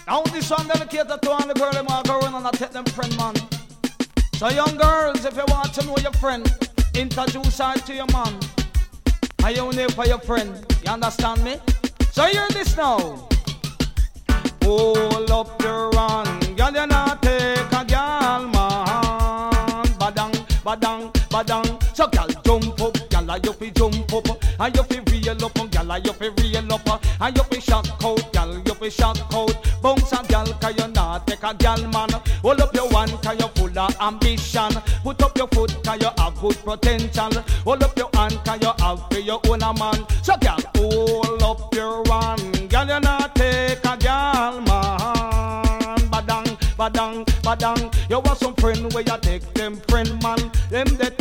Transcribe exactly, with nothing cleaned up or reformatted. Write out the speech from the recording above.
Now this song dedicated to all the girls them are going and I take them friend man. So young girls, if you want to know your friend, introduce her to your man. And you name for your friend. You understand me? So hear this now. Hold up your run, girl, you not take a girl man. Badang, badang, badang. So girl jump up, girl you fi jump up, and you fi reel up, girl you fi reel up, and you fi shock out, girl you fi shock out. Bounce a girl 'cause you not take a girl man. Hold up your one 'cause you full of ambition. Put up your foot 'cause you have good potential. Hold up your hand 'cause you have for your own a man. So girl hold up your one, girl you not take a girl man. Badang, badang, badang. You want some friend where you take them friend man. Them that